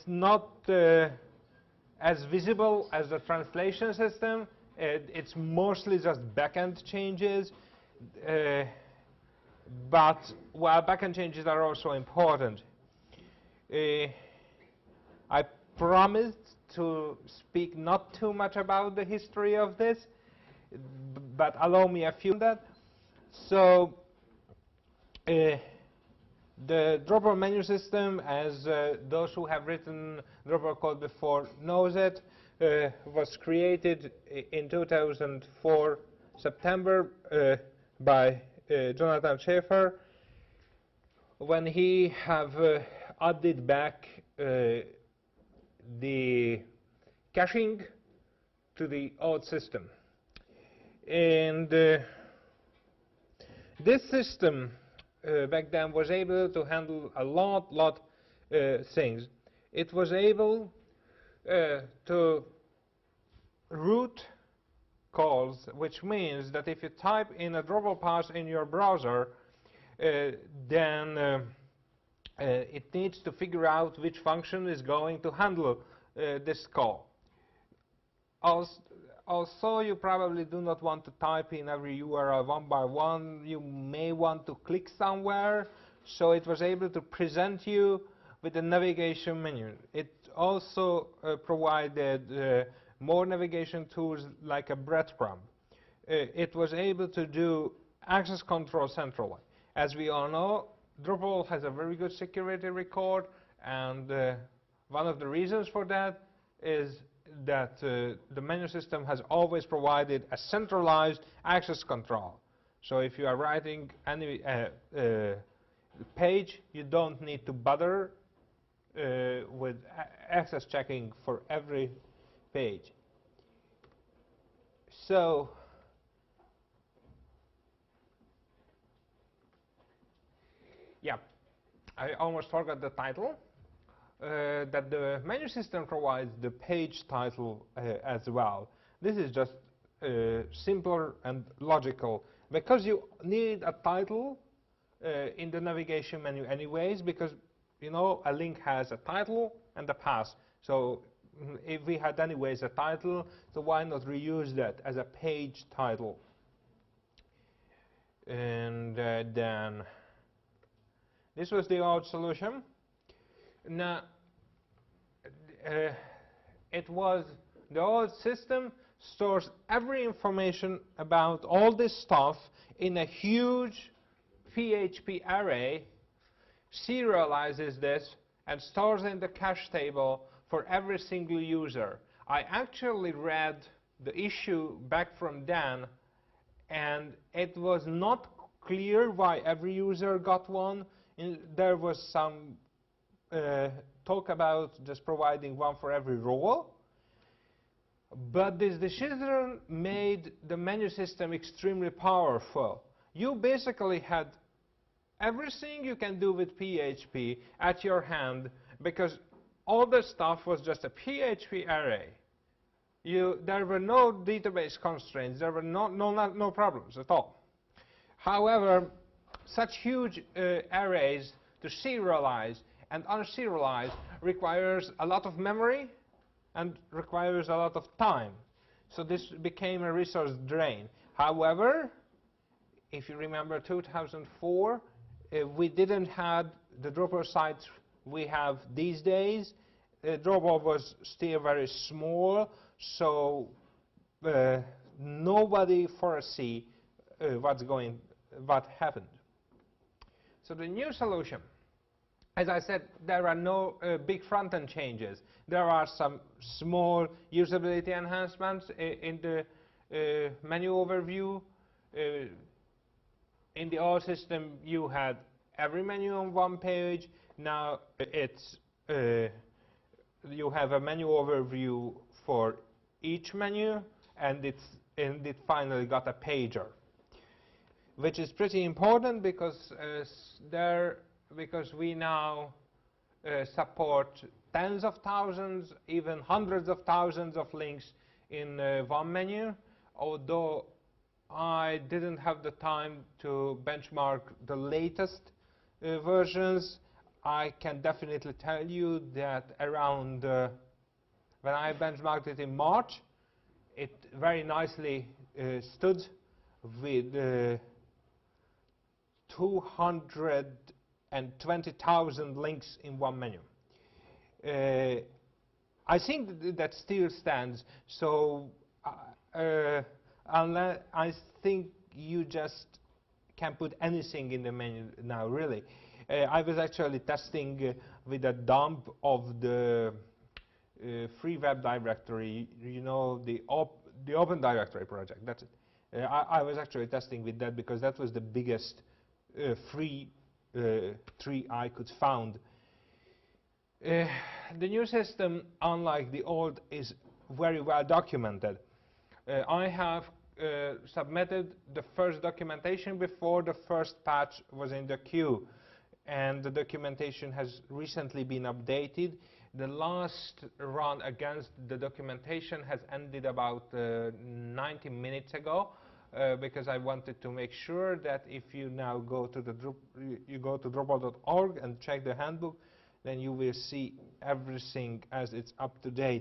not as visible as the translation system. It's mostly just backend changes. But while backend changes are also important, I promised to speak not too much about the history of this, but allow me a few on that. So the Drupal menu system, as those who have written Drupal code before knows it, was created in 2004 September by Jonathan Schaefer, when he have added back the caching to the old system. And this system back then was able to handle a lot things. It was able to route calls, which means that if you type in a Drupal path in your browser, then it needs to figure out which function is going to handle this call. Also, you probably do not want to type in every URL one by one. You may want to click somewhere, so it was able to present you with a navigation menu. It also provided more navigation tools like a breadcrumb. It was able to do access control centrally. As we all know, Drupal has a very good security record, and one of the reasons for that is that the menu system has always provided a centralized access control. So if you are writing any page, you don't need to bother with access checking for every page. So yeah, I almost forgot the title. That the menu system provides the page title as well. This is just simpler and logical, because you need a title in the navigation menu anyways, because you know a link has a title and a path. So if we had anyways a title, so why not reuse that as a page title? And then this was the old solution. Now, it was the old system stores every information about all this stuff in a huge PHP array, serializes this, and stores in the cache table for every single user. I actually read the issue back from Dan, and it was not clear why every user got one. There was some talk about just providing one for every role. But this decision made the menu system extremely powerful. You basically had everything you can do with PHP at your hand, because all the stuff was just a PHP array. There were no database constraints. There were no problems at all. However, such huge arrays to serialize and unserialize requires a lot of memory and requires a lot of time. So this became a resource drain. However, if you remember 2004, we didn't have the Drupal sites we have these days. Drupal was still very small, so nobody foresee what happened. So the new solution, as I said, there are no big front-end changes. There are some small usability enhancements in the menu overview. In the old system, you had every menu on one page. Now it's you have a menu overview for each menu, and it finally got a pager, which is pretty important because we now support tens of thousands, even hundreds of thousands of links in one menu. Although I didn't have the time to benchmark the latest versions, I can definitely tell you that around when I benchmarked it in March, it very nicely stood with 220,000 links in one menu. I think that still stands. So unless I think you just can put anything in the menu now, really. I was actually testing with a dump of the free web directory, you know, the Open Directory project. That's it. I was actually testing with that because that was the biggest free tree I could found. The new system, unlike the old, is very well documented. I have submitted the first documentation before the first patch was in the queue, and the documentation has recently been updated. The last run against the documentation has ended about 90 minutes ago, because I wanted to make sure that if you now go to the Drupal.org and check the handbook, then you will see everything as it's up to date.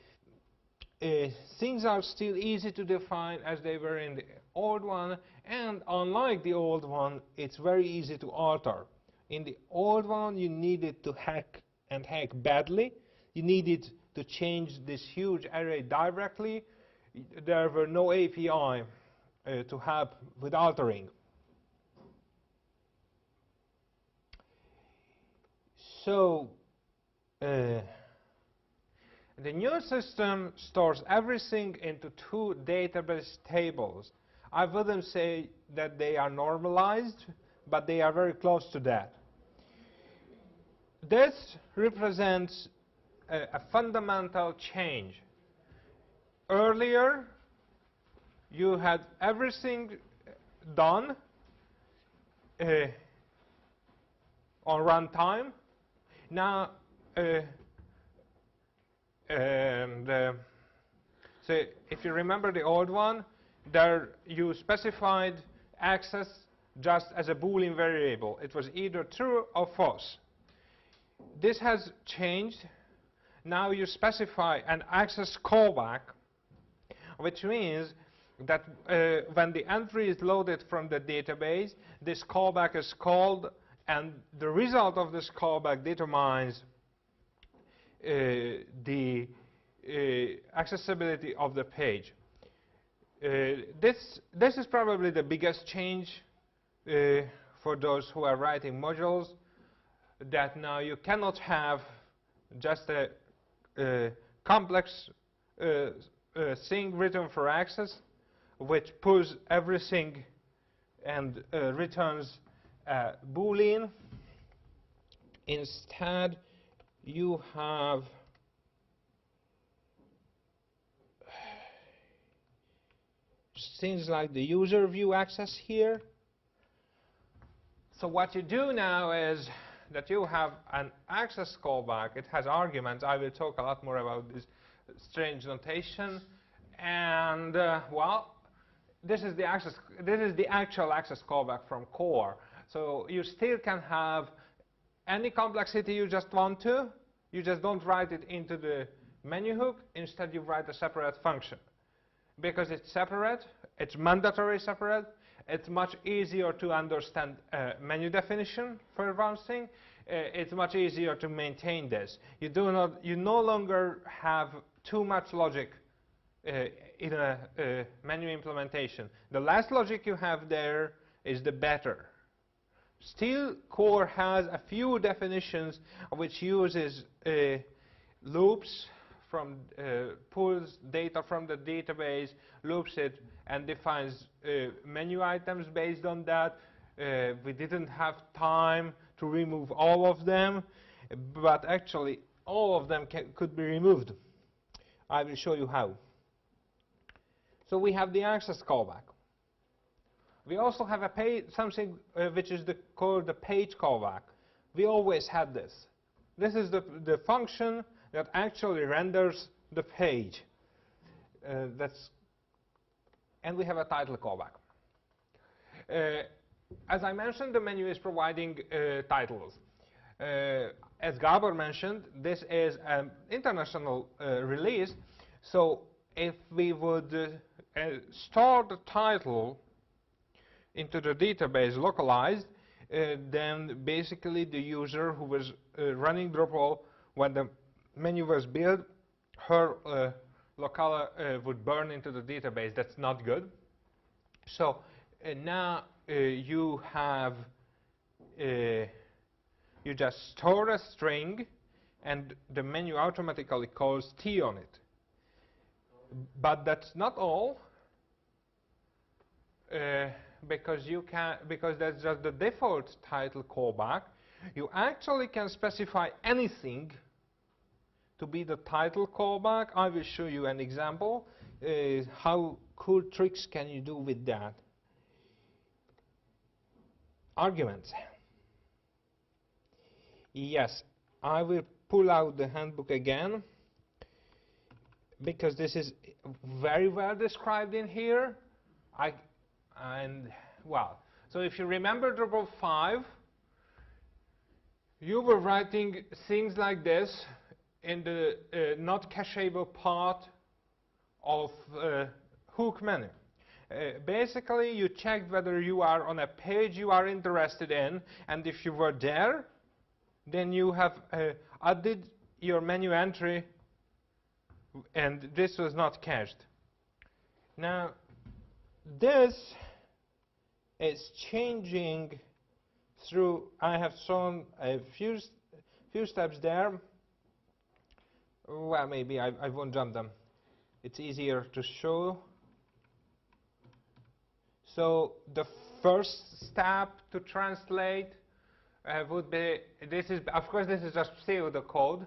Things are still easy to define as they were in the old one, and unlike the old one, it's very easy to alter. In the old one, you needed to hack and hack badly. You needed to change this huge array directly. There were no API to help with altering. So the new system stores everything into two database tables. I wouldn't say that they are normalized, but they are very close to that. This represents a fundamental change. Earlier, you had everything done on runtime. Now, so if you remember the old one, there you specified access just as a Boolean variable. It was either true or false. This has changed. Now you specify an access callback, which means that when the entry is loaded from the database, this callback is called, and the result of this callback determines the accessibility of the page. This is probably the biggest change for those who are writing modules, that now you cannot have just a complex thing written for access, which pulls everything and returns Boolean. Instead, you have things like the user view access here. So what you do now is that you have an access callback. It has arguments. I will talk a lot more about this strange notation. And well, this is the actual access callback from core. So you still can have any complexity you just want to. You just don't write it into the menu hook. Instead, you write a separate function. Because it's separate, it's mandatory separate, it's much easier to understand menu definition, for one thing. It's much easier to maintain this. You no longer have too much logic in a menu implementation. The less logic you have there is the better. Still, core has a few definitions which uses loops, from pulls data from the database, loops it, and defines menu items based on that. We didn't have time to remove all of them, but actually all of them could be removed. I will show you how. So we have the access callback. We also have something which is called the page callback. We always had this. This is the function that actually renders the page. And we have a title callback. As I mentioned, the menu is providing titles. As Gabor mentioned, this is an international release. So if we would store the title into the database localized, then basically the user who was running Drupal when the menu was built, her locale would burn into the database. That's not good. So now you have you just store a string, and the menu automatically calls T on it. But that's not all, because that's just the default title callback. You actually can specify anything to be the title callback. I will show you an example. How cool tricks can you do with that? Arguments. Yes, I will pull out the handbook again, because this is very well described in here. So if you remember Drupal 5, you were writing things like this in the not cacheable part of hook menu. Basically, you checked whether you are on a page you are interested in, and if you were there, then you have added your menu entry, and this was not cached. Now, this is changing through, I have shown a few steps there. Well, maybe I won't jump them. It's easier to show. So the first step to translate would be, of course, this is just pseudocode.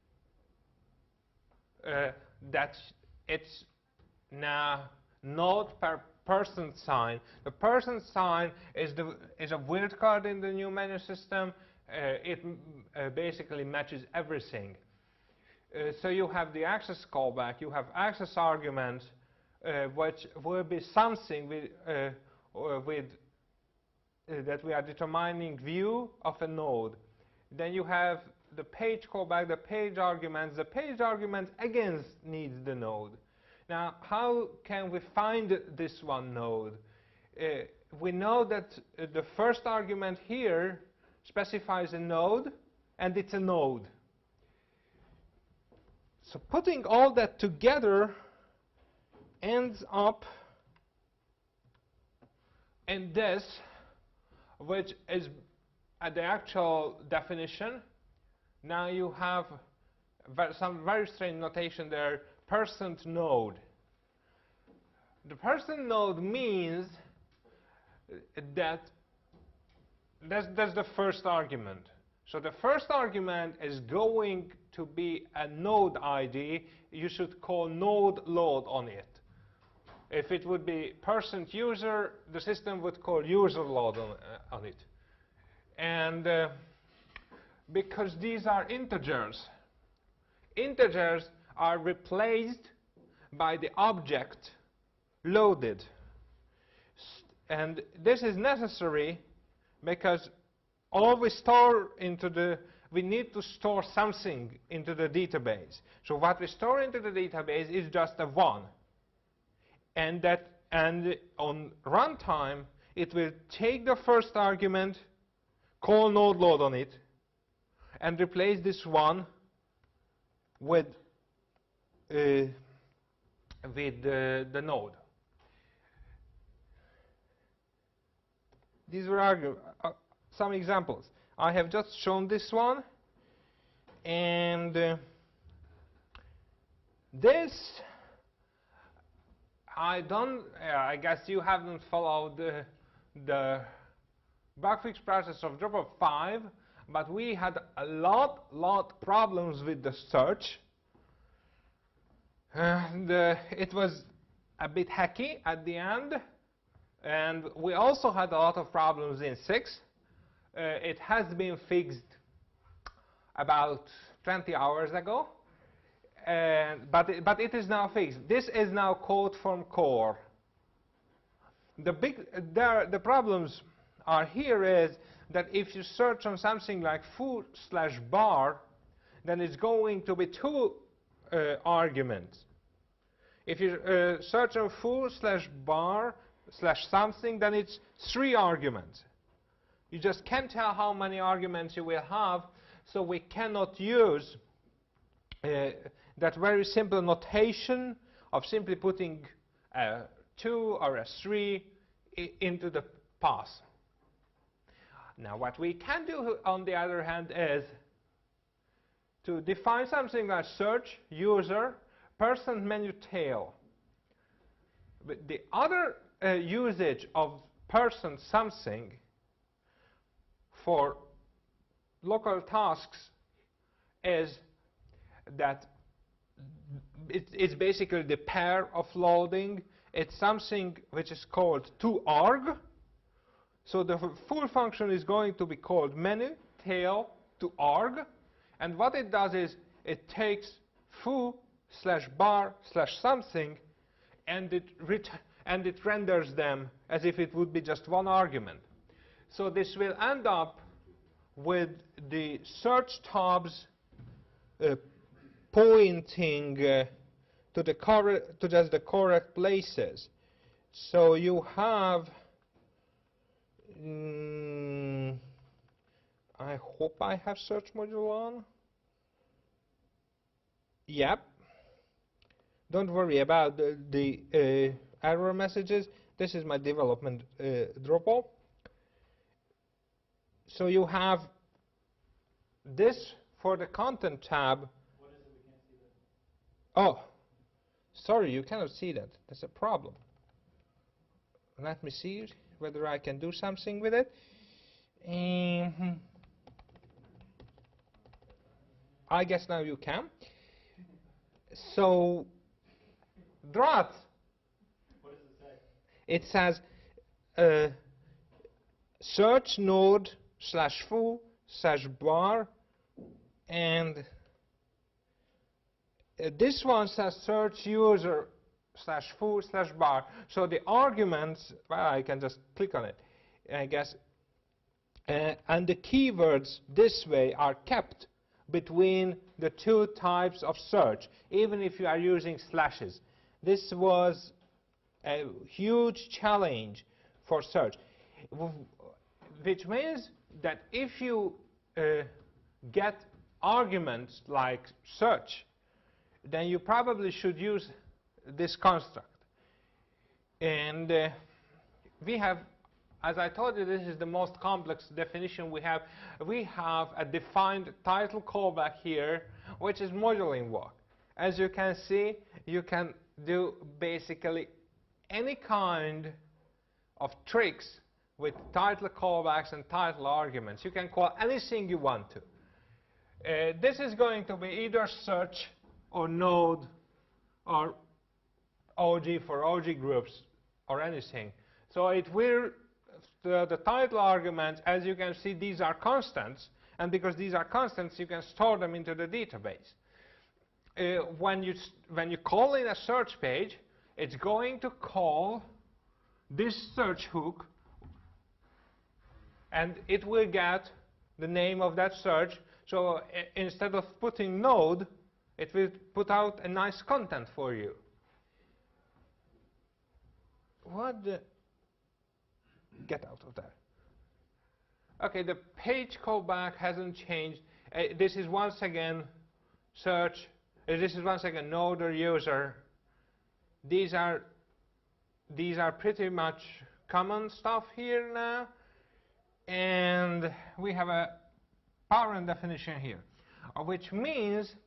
That it's now not per person sign. The person sign is a weird card in the new menu system. It basically matches everything. So you have the access callback, you have access arguments, which will be something that we are determining view of a node. Then you have the page callback, the page arguments. The page argument again needs the node. Now, how can we find this one node? We know that the first argument here specifies a node, and it's a node. So putting all that together ends up in this, which is the actual definition. Now you have some very strange notation there, person node. The person node means that that's the first argument. So the first argument is going to be a node ID. You should call node load on it. If it would be person user, the system would call user load on it. And because these are integers, integers are replaced by the object loaded. And this is necessary because all we store we need to store something into the database. So what we store into the database is just a 1. And on runtime, it will take the first argument, call node load on it, and replace this 1 with the node. These were some examples. I have just shown this one, and this I guess you haven't followed the bug fix process of Drupal 5, but we had a lot problems with the search, and it was a bit hacky at the end. And we also had a lot of problems in 6. It has been fixed about 20 hours ago, but it is now fixed. This is now code from core. The problems are here is that if you search on something like foo/bar, then it's going to be 2 arguments. If you search on foo/bar/something, then it's 3 arguments. You just can't tell how many arguments you will have, so we cannot use that very simple notation of simply putting a 2 or a 3 into the path. Now, what we can do, on the other hand, is to define something like search, user, person, menu, tail. But the other usage of person something for local tasks is that it's basically the pair of loading. It's something which is called toArg. So the full function is going to be called menu tail toArg. And what it does is it takes foo/bar/something and it renders them as if it would be just 1 argument. So this will end up with the search tabs pointing to just the correct places. So you have I hope I have search module on. Yep. Don't worry about the error messages. This is my development Drupal. So you have this for the content tab. What is it? We can't see that. Oh, sorry, you cannot see that. That's a problem. Let me see whether I can do something with it. I guess now you can. So, Drat. What does it say? It says search node/foo/bar, and this one says search user/foo/bar. So the arguments, well, I can just click on it, I guess. And the keywords this way are kept between the 2 types of search, even if you are using slashes. This was a huge challenge for search, which means that if you get arguments like search, then you probably should use this construct. And we have, as I told you, this is the most complex definition we have. We have a defined title callback here, which is module invoke. As you can see, you can do basically any kind of tricks with title callbacks and title arguments. You can call anything you want to. This is going to be either search or node or OG for OG groups or anything. So it will, the title arguments, as you can see, these are constants. And because these are constants, you can store them into the database. When you call in a search page, it's going to call this search hook, and it will get the name of that search. So instead of putting node, it will put out a nice content for you. What the? Get out of there. OK, the page callback hasn't changed. This is once again search. This is once again node or user. These are pretty much common stuff here now. And we have a parent definition here, which means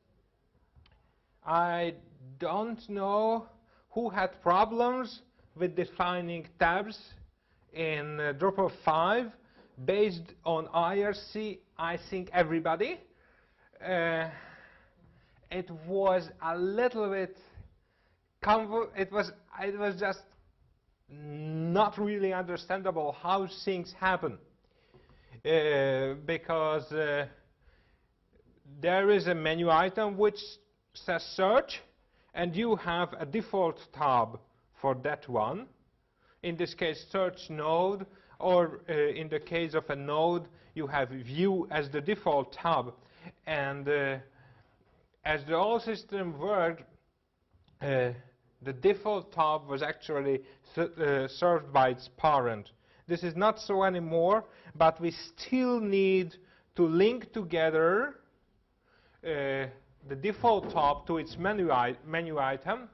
I don't know who had problems with defining tabs in Drupal 5 based on IRC. I think everybody. It was a little bit it was just not really understandable how things happen, because there is a menu item which says search, and you have a default tab for that one. In this case, search node or in the case of a node, you have view as the default tab. And as the old system worked, the default tab was actually served by its parent. This is not so anymore, but we still need to link together the default tab to its menu item.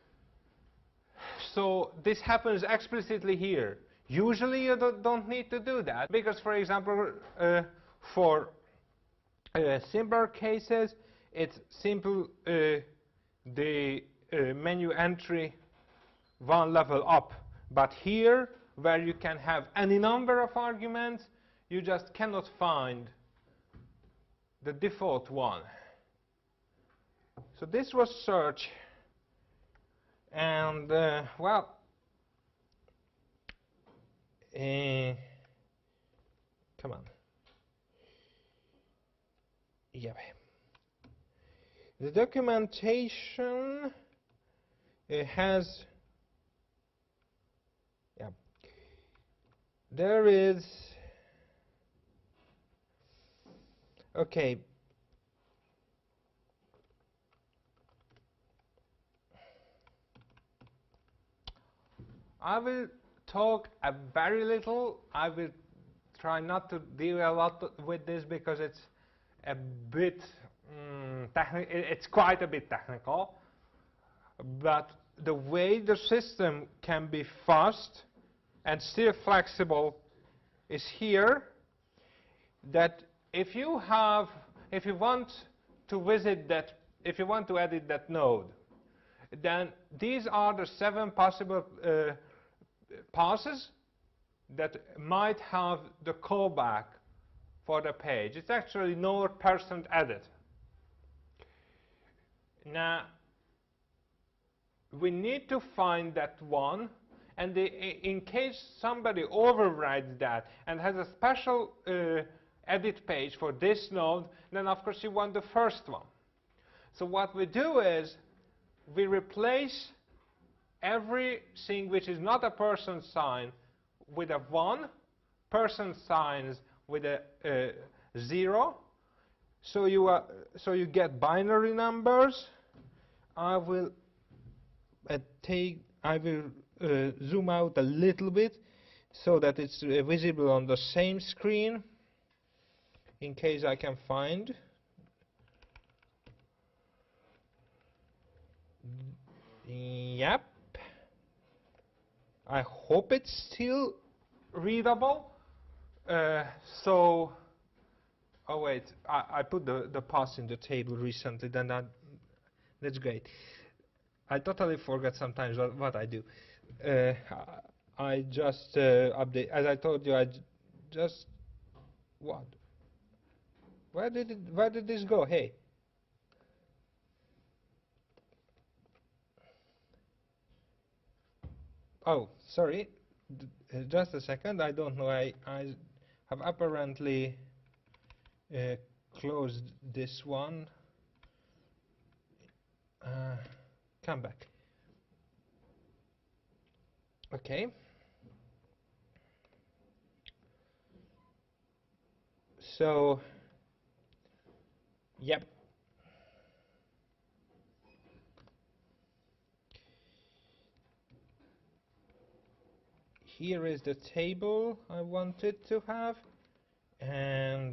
So this happens explicitly here. Usually you don't need to do that, because, for example, for simpler cases, it's simple the menu entry one level up. But here, where you can have any number of arguments, you just cannot find the default one. So this was search. And, well, come on. Yeah. The documentation has, there is, okay. I will talk a very little. I will try not to deal a lot with this because it's a bit it's quite a bit technical. But the way the system can be fast and still flexible is here. That if you want to visit that, if you want to edit that node, then these are the 7 possible passes that might have the callback for the page. It's actually node %edit. Now, we need to find that one, and in case somebody overrides that and has a special edit page for this node, then of course you want the first one. So what we do is we replace everything which is not a person sign with a 1, person signs with a 0. So you get binary numbers. I will zoom out a little bit so that it's visible on the same screen in case I can find. Yep. I hope it's still readable. Oh wait, I put the pass in the table recently, then that's great. I totally forget sometimes what I do. I just update, as I told you, what? Where did this go? Hey. Oh, sorry. Just a second. I don't know. I have apparently closed this one. Come back. Okay. So, yep. Here is the table I wanted to have, and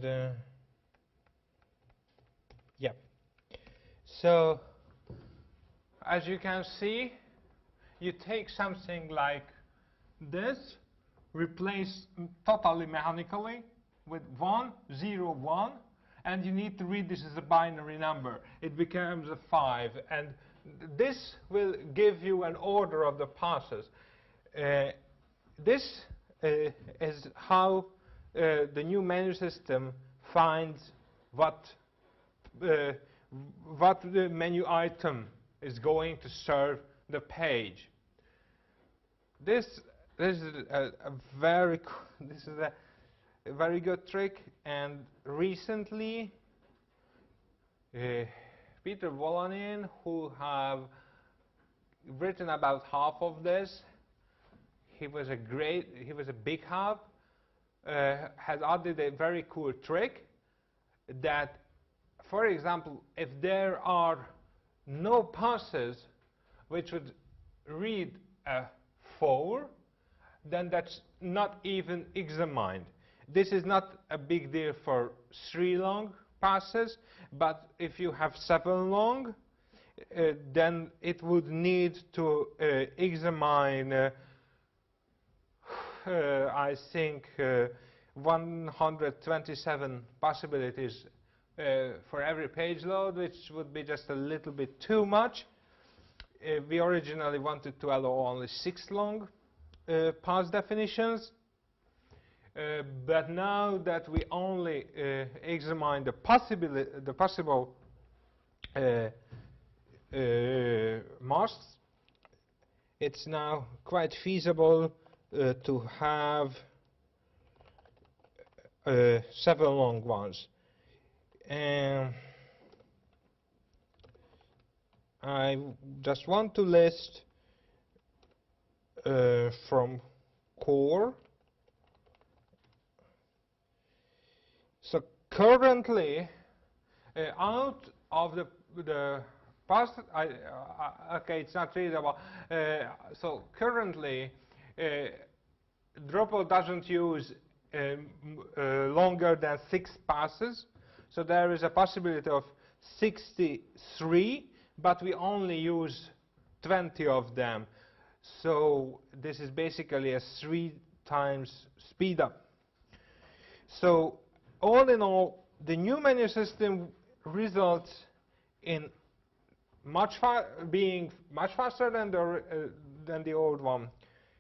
yeah. So, as you can see, you take something like this, replace totally mechanically with 1, 0, 1, and you need to read this as a binary number. It becomes a 5, and this will give you an order of the passes. This is how the new menu system finds what the menu item is going to serve the page. This is a very good trick, and recently Peter Volanin, who have written about half of this, he was a big help, has added a very cool trick that, for example, if there are no passes which would read a 4, then that's not even examined. This is not a big deal for 3 long passes, but if you have 7 long, then it would need to examine, I think, 127 possibilities for every page load, which would be just a little bit too much. We originally wanted to allow only 6 long pass definitions, but now that we only examine the possible masks, it's now quite feasible to have 7 long ones. And I just want to list from core. So currently, out of the past, okay, it's not readable. So currently, Drupal doesn't use longer than 6 passes. So there is a possibility of 63, but we only use 20 of them. So this is basically a 3 times speed up. So all in all, the new menu system results in being much faster than the old one,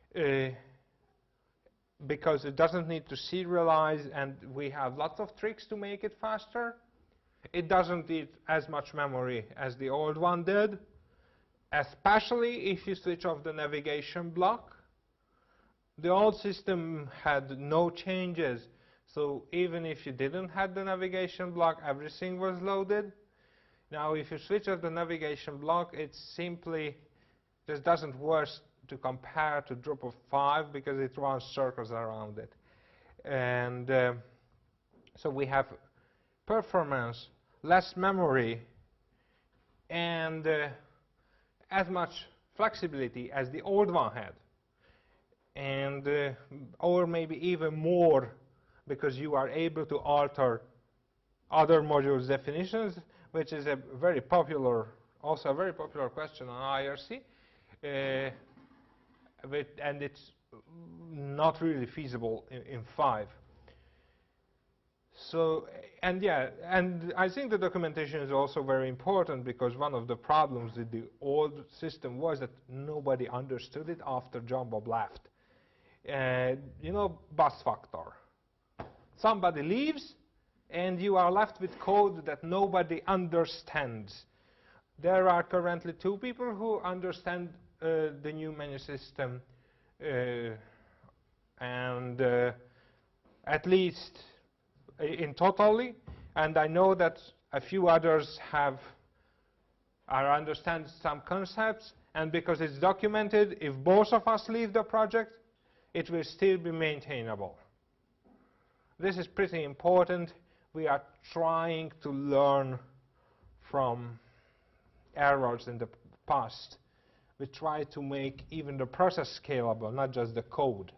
because it doesn't need to serialize, and we have lots of tricks to make it faster. It doesn't need as much memory as the old one did, especially if you switch off the navigation block. The old system had no changes, so even if you didn't have the navigation block, everything was loaded. Now if you switch off the navigation block, it simply just doesn't work to compare to Drupal 5 because it runs circles around it. And so we have performance, less memory, and as much flexibility as the old one had. And or maybe even more, because you are able to alter other modules definitions, which is a very popular, also a very popular question on IRC. And it's not really feasible in 5. So, and yeah, and I think the documentation is also very important, because one of the problems with the old system was that nobody understood it after John Bob left. You know, bus factor. Somebody leaves, and you are left with code that nobody understands. There are currently 2 people who understand the new menu system, and at least in totally, and I know that a few others understand some concepts, and because it's documented, if both of us leave the project, it will still be maintainable. This is pretty important. We are trying to learn from errors in the past. We try to make even the process scalable, not just the code.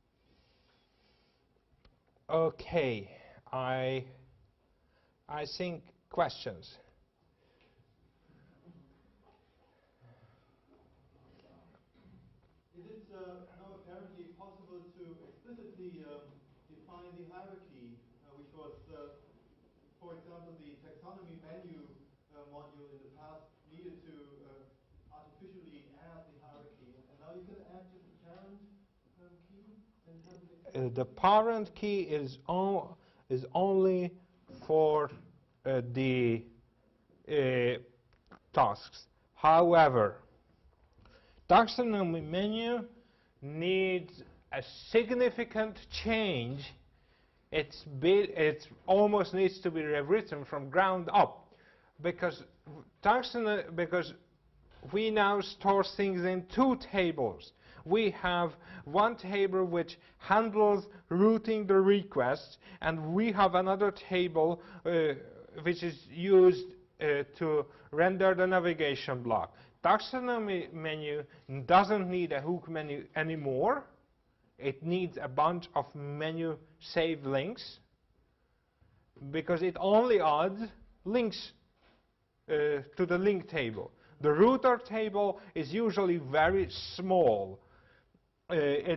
Okay, I think questions. Is it now apparently possible to explicitly define the hierarchy, which was, for example, the taxonomy menu module in the past needed to artificially add the hierarchy, and now you can add just the parent key and have The parent key is only for the tasks. However, taxonomy menu needs a significant change. It almost needs to be rewritten from ground up, because we now store things in 2 tables. we have one table which handles routing the requests, and we have another table which is used to render the navigation block. Taxonomy menu doesn't need a hook menu anymore. It needs a bunch of menu save links, because it only adds links to the link table. The router table is usually very small. I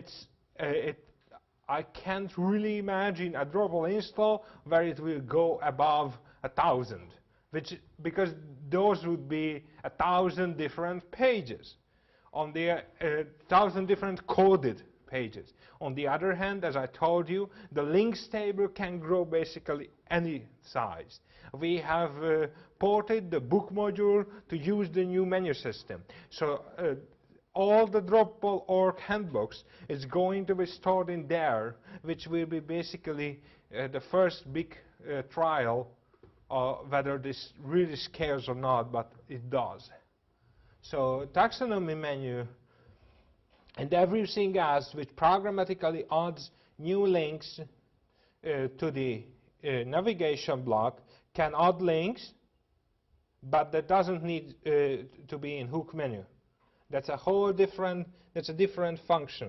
can't really imagine a Drupal install where it will go above 1,000, because those would be 1,000 different pages, on the 1,000 different coded pages. On the other hand, as I told you, the links table can grow basically any size. We have ported the book module to use the new menu system. So all the Drupal.org handbooks is going to be stored in there, which will be basically the first big trial whether this really scales or not, but it does. So taxonomy menu and everything else which programmatically adds new links to the navigation block can add links, but that doesn't need to be in hook menu. That's a whole different, that's a different function.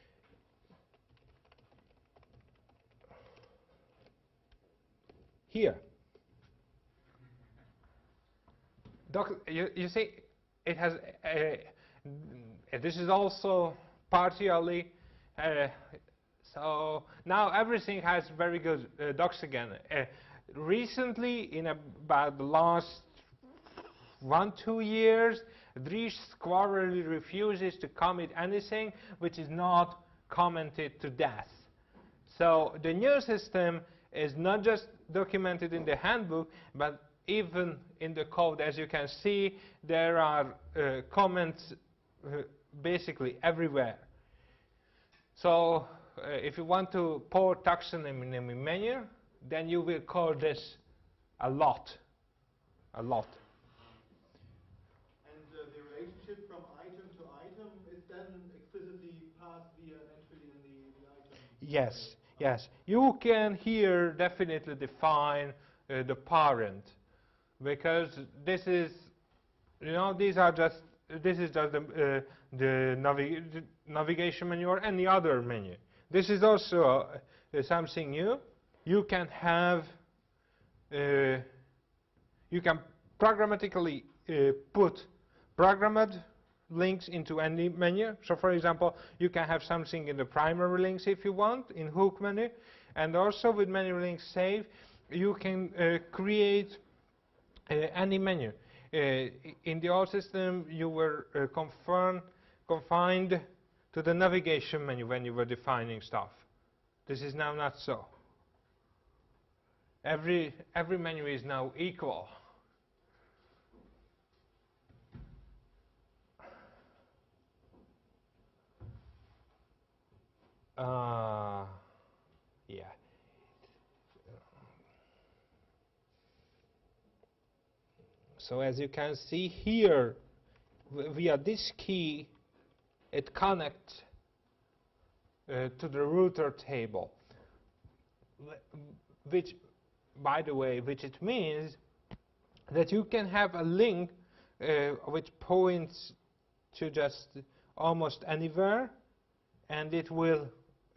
Here. You see, it has, this is also partially, so now everything has very good docs again. Recently, in about the last 1-2 years, Dries squarely refuses to commit anything which is not commented to death. So the new system is not just documented in the handbook, but even in the code. As you can see, there are comments basically everywhere. So if you want to port taxonomy menu, then you will call this a lot. A lot. And the relationship from item to item is then explicitly passed via an entry in the item? Yes, yes. You can here definitely define the parent, because this is, you know, these are just, this is just the navigation menu or any other menu. This is also something new. You can have, you can programmatically put programmed links into any menu. So for example, you can have something in the primary links if you want, in hook menu, and also with menu links save, you can create any menu. In the old system, you were confined to the navigation menu when you were defining stuff. This is now not so. Every menu is now equal. Yeah. So as you can see here, via this key, it connects to the router table, which, by the way, which it means that you can have a link which points to just almost anywhere, and it will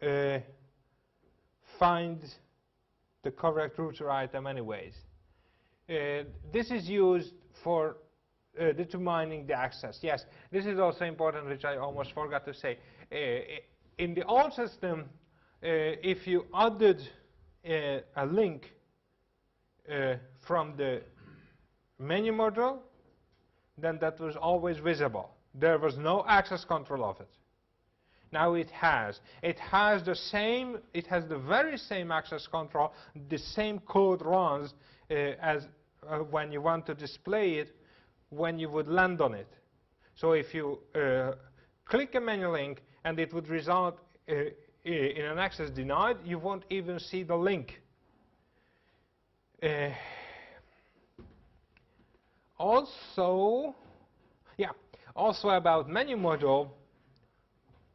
find the correct router item anyways. This is used for determining the access. Yes, this is also important, which I almost forgot to say. In the old system, if you added a link from the menu module, then that was always visible. There was no access control of it. Now it has. It has the same, it has the very same access control, the same code runs as when you want to display it, when you would land on it. So if you click a menu link and it would result in an access denied, you won't even see the link. Also about menu module,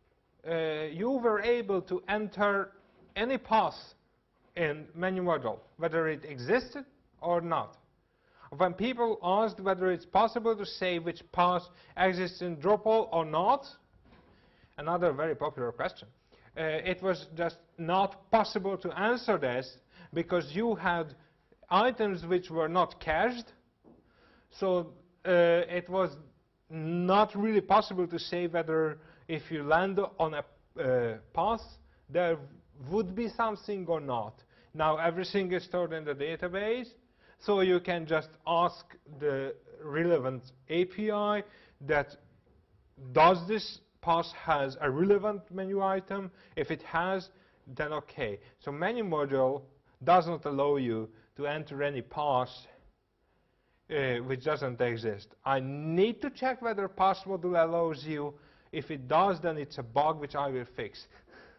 you were able to enter any path in menu module, whether it existed or not. When people asked whether it's possible to say which path exists in Drupal or not, another very popular question, it was just not possible to answer this because you had items which were not cached. So it was not really possible to say whether if you land on a path, there would be something or not. Now everything is stored in the database, so you can just ask the relevant API that does this path has a relevant menu item? If it has, then okay. So menu module does not allow you to enter any path which doesn't exist. I need to check whether path module allows you. If it does, then it's a bug which I will fix.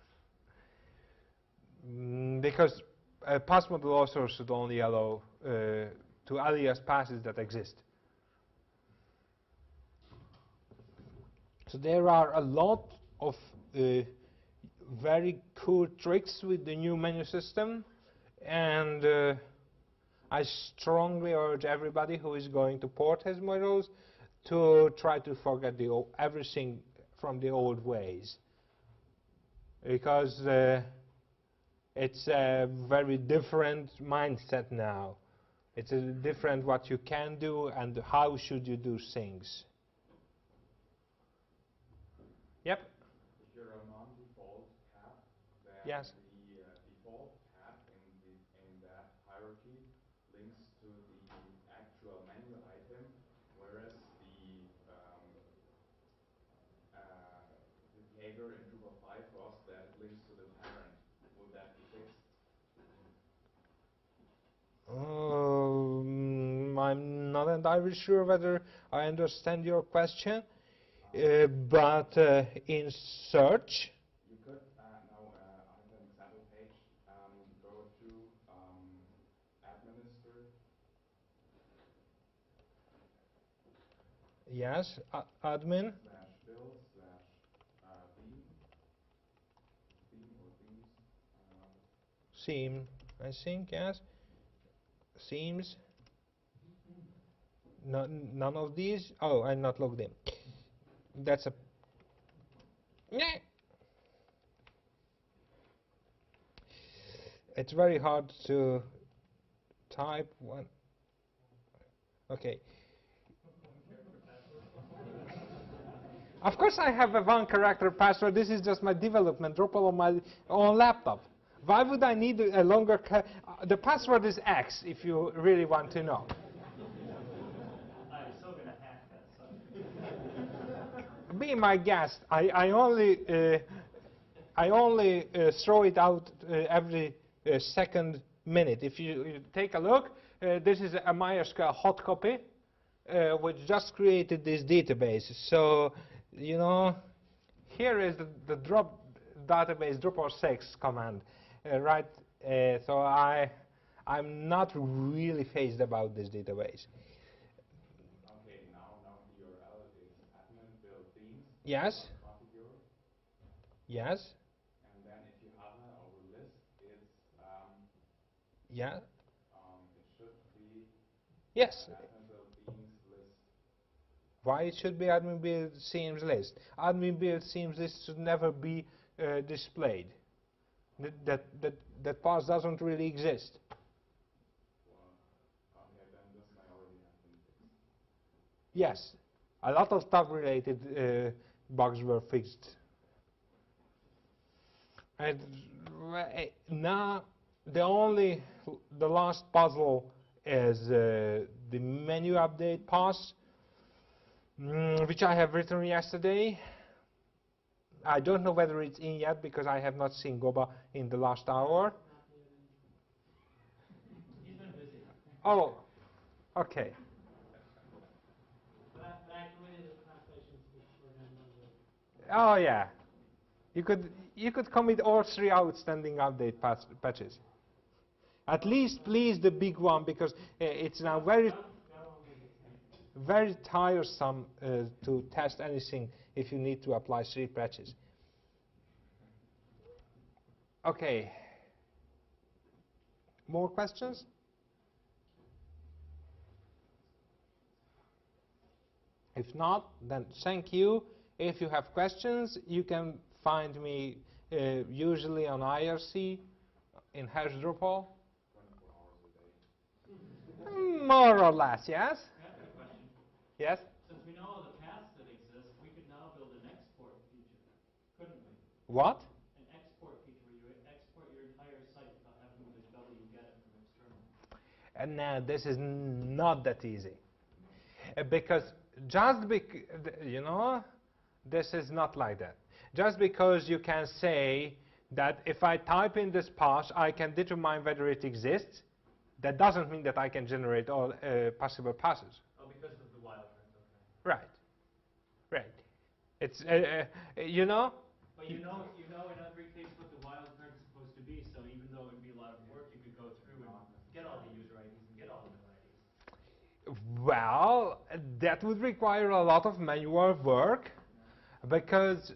Because path module also should only allow to alias passes that exist. So there are a lot of very cool tricks with the new menu system, and I strongly urge everybody who is going to port his modules to try to forget everything from the old ways, because it's a very different mindset now. It's a different what you can do and how should you do things. Yep. If you're a non-default path, then Yes. the default path in that hierarchy links to the actual menu item, whereas the behavior in Drupal 5 was that it links to the parent. Would that be fixed? I'm not entirely sure whether I understand your question, but in search, You could now I have an example page. Go to administer. yes, admin, /build /theme or themes. theme, I think, yes, themes, none of these. Oh, I'm not logged in. That's a it's very hard to type one. Okay. Of course I have a one-character password. This is just my development Drupal on my own laptop. Why would I need a longer the password is X, if you really want to know. I'm still going to hack that site. Be my guest. I only throw it out every second minute. If you take a look, this is a MySQL hot copy, which just created this database. So, you know, here is the drop database Drupal 6 command, right? So I'm not really phased about this database. Okay, now the URL is admin build themes. Yes. Configure. Yes. And then if you hover over list, it's Yeah. it should be Yes. admin build themes list. Why it should be admin build themes list? Admin build themes list should never be displayed. That path doesn't really exist. Well, okay, then this may already have been fixed. Yes, a lot of stuff-related bugs were fixed. And now the last puzzle is the menu update path, which I have written yesterday. I don't know whether it's in yet because I have not seen Goba in the last hour. He's been busy. Oh, okay. But I committed the translations before him. Oh yeah, you could commit all 3 outstanding update patches. At least please the big one, because it's now very tiresome to test anything if you need to apply 3 patches. Okay. More questions? If not, then thank you. If you have questions, you can find me usually on IRC in hash Drupal. 24 hours a day. More or less, yes? I have a question. Yes? Since we know all the paths that exist, we could now build an export feature, couldn't we? What? An export feature where you export your entire site without having to get it from external. And now this is not that easy. Because you know, this is not like that. Just because you can say that if I type in this path, I can determine whether it exists, that doesn't mean that I can generate all possible passes. Oh, because of the wildcards, okay. Right. Right. It's, you know? But you know in every case what the wildcard is supposed to be, so even though it would be a lot of work, you could go through and get all the user IDs and get all the new IDs. Well, that would require a lot of manual work because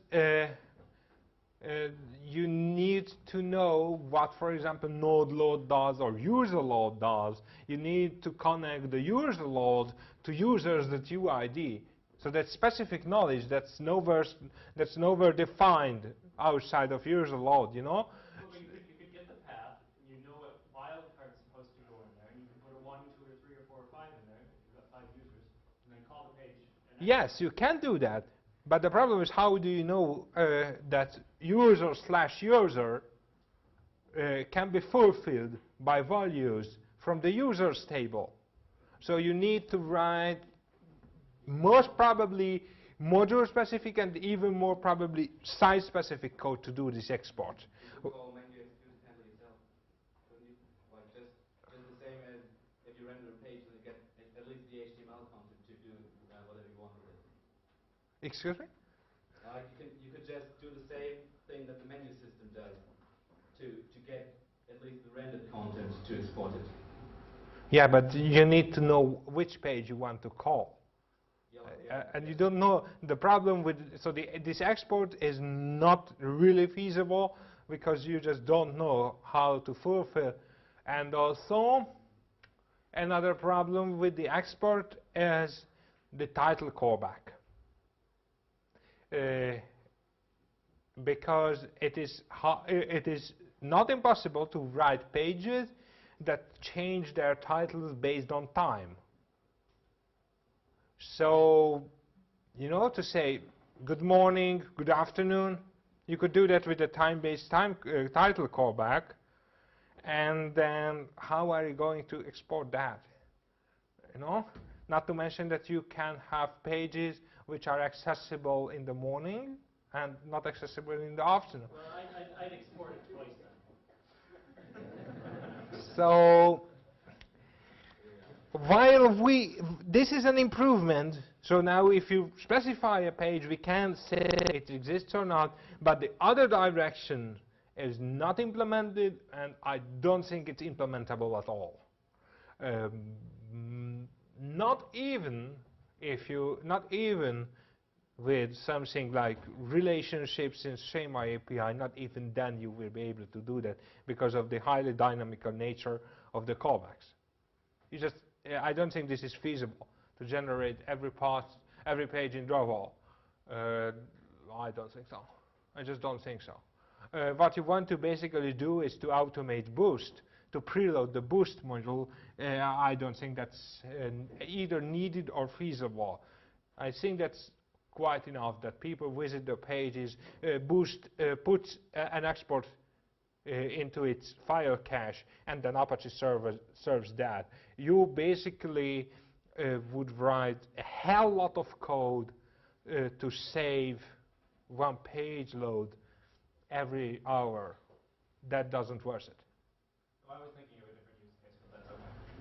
you need to know what, for example, node load does or user load does. You need to connect the user load to users that UID. So that specific knowledge that's nowhere defined outside of user load, you know? Well, you could get the path, and you know what wildcard's supposed to go in there, and you can put a 1, 2, or 3, or 4, or 5 in there if you've got 5 users, and then call the page. And Yes, you can do that. But the problem is, how do you know that user/user can be fulfilled by values from the users table? So you need to write most probably module-specific and even more probably site-specific code to do this export. You could call menu execute handle yourself, couldn't you? Like just the same as if you render a page and you get at least the HTML content to do whatever you want with it. Excuse me? You could just do the same thing that the menu system does to get at least the rendered content to export it. Yeah, but you need to know which page you want to call. And you don't know the problem with, so this export is not really feasible because you just don't know how to fulfill. And also, another problem with the export is the title callback. Because it is not impossible to write pages that change their titles based on time. So, you know, to say good morning, good afternoon, you could do that with a time-based title callback. And then how are you going to export that? You know, not to mention that you can have pages which are accessible in the morning and not accessible in the afternoon. Well, I'd export it twice then. So, while this is an improvement, so now if you specify a page, we can say it exists or not, but the other direction is not implemented, and I don't think it's implementable at all. Not even with something like relationships in Schema API, not even then you will be able to do that because of the highly dynamical nature of the callbacks. I don't think this is feasible to generate every page in Drupal. I don't think so. I just don't think so. What you want to basically do is to automate Boost, to preload the Boost module. I don't think that's either needed or feasible. I think that's quite enough that people visit the pages, Boost puts an export into its file cache, and then Apache serves that. You basically would write a hell lot of code to save one page load every hour. That doesn't worth it. Well, I was thinking of a different use case, but that's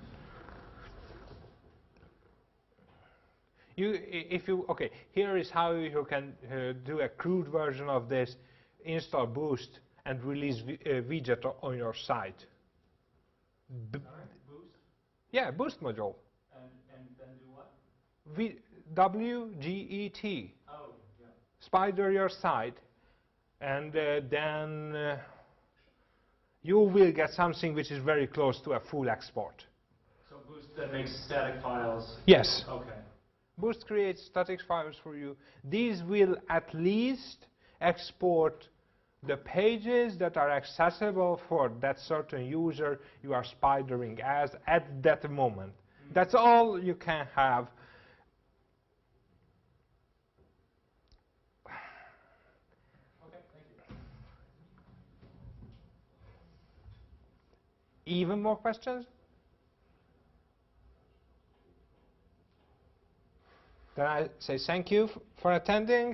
okay. Here is how you can do a crude version of this: install Boost and release widget on your site. Boost? Yeah, Boost module. And then do what? WGET. Oh, yeah. Spider your site, and then you will get something which is very close to a full export. So Boost then makes static files. Yes. Okay. Boost creates static files for you. These will at least export the pages that are accessible for that certain user you are spidering as at that moment. That's all you can have. Okay, thank you. Even more questions? Then I say thank you for attending.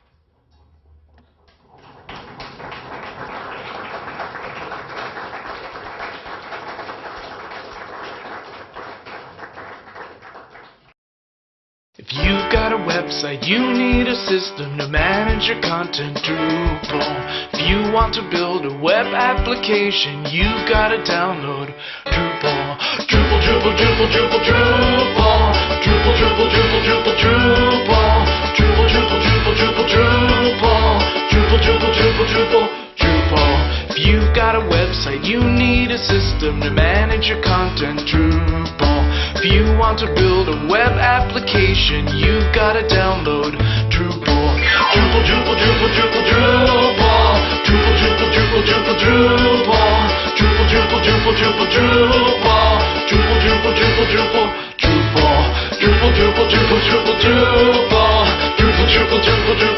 If you've got a website, you need a system to manage your content. Drupal. If you want to build a web application, you've got to download Drupal. Drupal, Drupal, Drupal, Drupal, Drupal. Drupal, Drupal, Drupal, Drupal, Drupal. Drupal, Drupal, Drupal, Drupal, Drupal. Drupal, Drupal, Drupal, Drupal, Drupal. If you've got a website, you need a system to manage your content. Drupal. If you want to build a web application, you've got to download Drupal. Drupal, Drupal, Drupal, Drupal, Drupal. Drupal, Drupal, Drupal, Drupal, Drupal. Drupal, Drupal, Drupal, Drupal, Drupal. Drupal, Drupal, Drupal, Drupal, Drupal. Drupal, Drupal, Drupal, Drupal, Drupal. Drupal, Drupal, Drupal, Drupal,